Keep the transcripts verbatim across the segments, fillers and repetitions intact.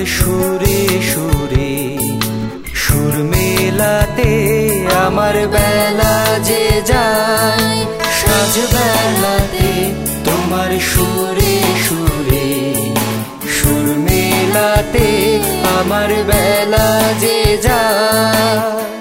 সুরে সুরে সুর মেলাতে আমার বেলা যে যায় সাজ বেলাতে তোমার সুরে সুরে সুর মেলাতে আমার বেলা যে যায়।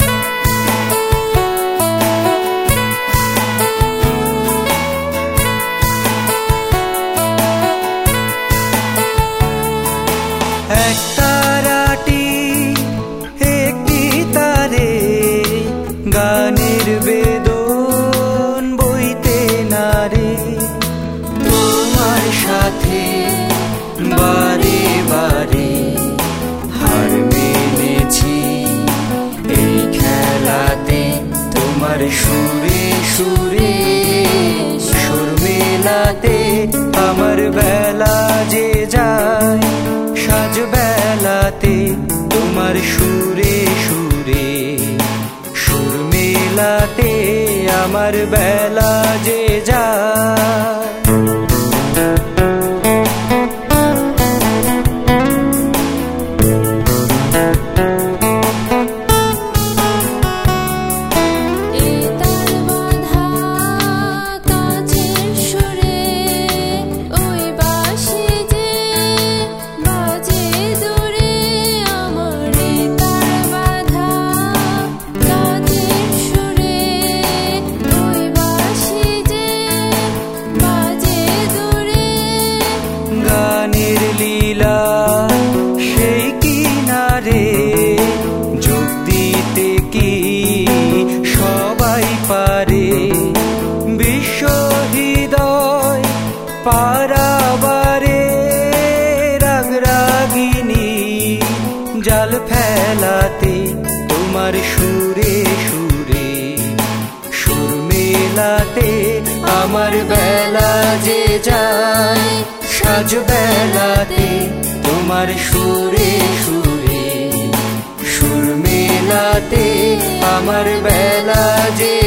এক তারাটি একটি তারে গানের বেদন বইতে নারে তোমার সাথে বারে বারে হার মেনেছি এই খেলাতে তোমার সুরে সুরে সুর মেলাতে আমার বেলা যে যায় সাজ বেলাতে তোমার সুরে সুরে সুর মেলাতে আমার বেলা যে যায়। লীলা সেই কিনারে যোগ দিতে কি সবাই পারে বিশ্ব হৃদয় পারাবারে রাগরাগিনী জাল ফেলাতে তোমার সুরে সুরে সুর মেলাতে আমার বেলা যে যায় সাজ বেলাতে তোমার সুরে সুরে সুর মেলাতে আমার বেলা যে